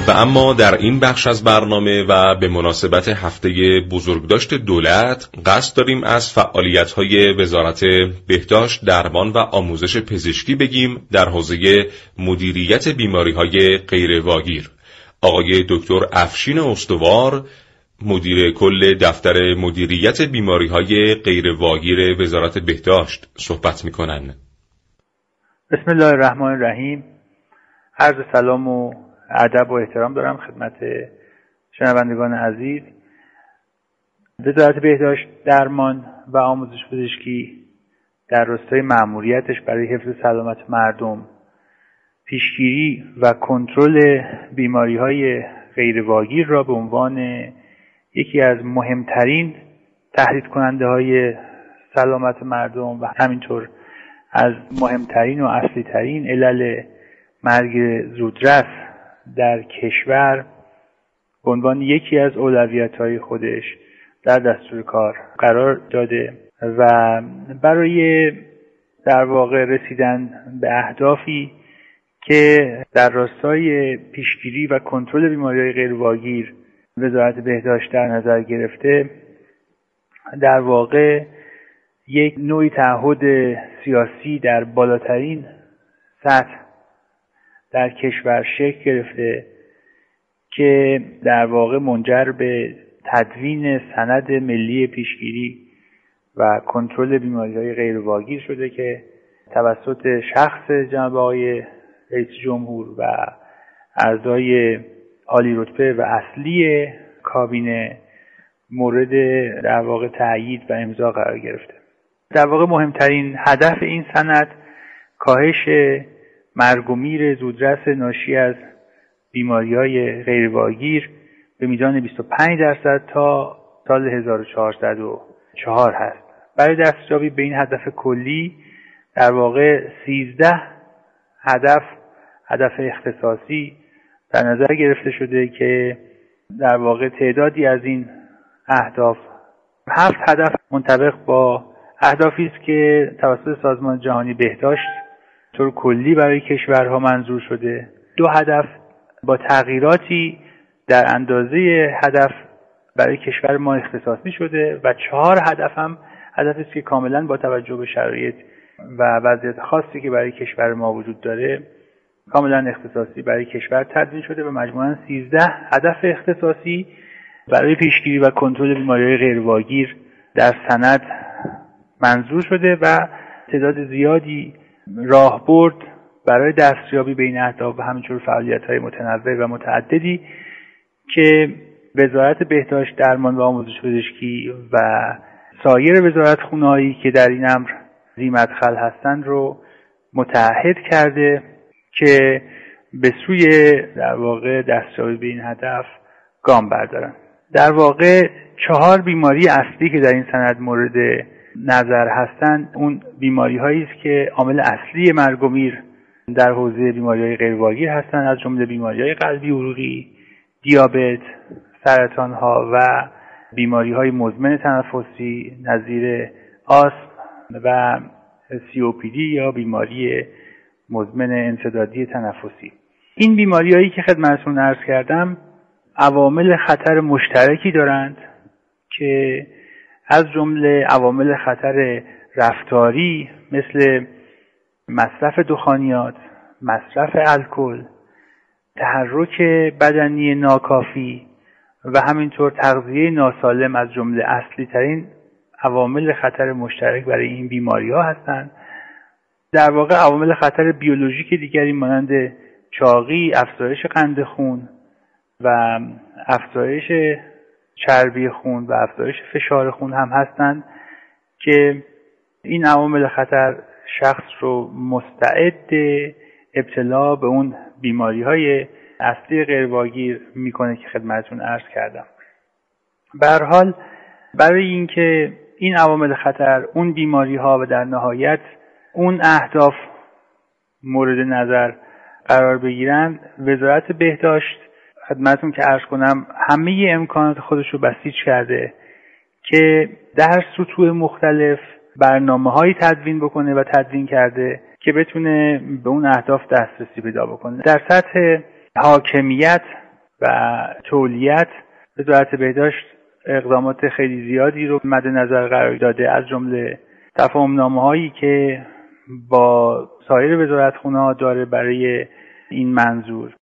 و اما در این بخش از برنامه و به مناسبت هفته بزرگداشت دولت قصد داریم از فعالیت‌های وزارت بهداشت، درمان و آموزش پزشکی بگیم در حوزه مدیریت بیماری‌های غیرواگیر. آقای دکتر افشین استوار، مدیر کل دفتر مدیریت بیماری‌های غیرواگیر وزارت بهداشت صحبت می‌کنند. بسم الله الرحمن الرحیم. عرض سلام و ادب و احترام دارم خدمت شنوندگان عزیز. وزارت بهداشت، درمان و آموزش پزشکی در راستای مأموریتش برای حفظ سلامت مردم، پیشگیری و کنترل بیماری‌های غیرواگیر را به عنوان یکی از مهمترین تهدید کننده‌های سلامت مردم و همینطور از مهمترین و اصلی‌ترین علل مرگ زودرس در کشور به عنوان یکی از اولویت‌های خودش در دستور کار قرار داده و برای در واقع رسیدن به اهدافی که در راستای پیشگیری و کنترل بیماری‌های غیرواگیر وزارت بهداشت در نظر گرفته، در واقع یک نوعی تعهد سیاسی در بالاترین سطح در کشور شکل گرفته که در واقع منجر به تدوین سند ملی پیشگیری و کنترل بیماری‌های غیرواگیر شده که توسط شخص جناب آقای رئیس جمهور و اعضای عالی رتبه و اصلی کابینه مورد در واقع تأیید و امضا قرار گرفته. در واقع مهمترین هدف این سند کاهش مرگ و میر زودرس ناشی از بیماری‌های غیرواگیر به میزان 25% تا سال 1404 هست. برای دستیابی به این هدف کلی در واقع 13 هدف اختصاصی در نظر گرفته شده که در واقع تعدادی از این اهداف 7 هدف منطبق با اهدافی است که توسط سازمان جهانی بهداشت طور کلی برای کشورها منظور شده. 2 هدف با تغییراتی در اندازه هدف برای کشور ما اختصاصی شده و 4 هدف هم هدفی است که کاملا با توجه به شرایط و وضعیت خاصی که برای کشور ما وجود داره کاملا اختصاصی برای کشور تدوین شده و مجموعاً 13 هدف اختصاصی برای پیشگیری و کنترل بیماری‌های غیرواگیر در سند منظور شده و تعداد زیادی راهبرد برای دستیابی به این اهداف و همینطور فعالیت‌های متنوع و متعددی که وزارت بهداشت، درمان و آموزش پزشکی و سایر وزارتخونه‌هایی که در این امر ذی مدخل هستند رو متعهد کرده که به سوی در واقع دستیابی به این هدف گام بردارن. در واقع 4 بیماری اصلی که در این سند مورد نظر هستند اون بیماری‌هایی است که عامل اصلی مرگ و میر در حوزه بیماری‌های غیرواگیر هستند، از جمله بیماری‌های قلبی عروقی، دیابت، سرطان‌ها و بیماری‌های مزمن تنفسی نظیر آسم و COPD یا بیماری مزمن انسدادی تنفسی. این بیماری‌هایی که خدمتتون عرض کردم عوامل خطر مشترکی دارند که از جمله عوامل خطر رفتاری مثل مصرف دخانیات، مصرف الکل، تحرک بدنی ناکافی و همینطور تغذیه ناسالم از جمله اصلی ترین عوامل خطر مشترک برای این بیماری ها هستند. در واقع عوامل خطر بیولوژیک دیگری مانند چاقی، افزایش قند خون و افزایش چربی خون و افزایش فشار خون هم هستند که این عوامل خطر شخص رو مستعد ابتلا به اون بیماری‌های اصلی غیرواگیر میکنه که خدمتتون عرض کردم. به هر حال برای اینکه این عوامل خطر، اون بیماری‌ها و در نهایت اون اهداف مورد نظر قرار بگیرن، وزارت بهداشت خدمتتون که عرض کنم همه امکانات خودش رو بسیج کرده که در سطوح مختلف برنامه‌هایی تدوین بکنه و تدوین کرده که بتونه به اون اهداف دسترسی پیدا بکنه. در سطح حاکمیت و تولیت، وزارت بهداشت اقدامات خیلی زیادی رو مد نظر قرار داده، از جمله تفاهم‌نامه‌هایی که با سایر وزارتخونه‌ها داره برای این منظور.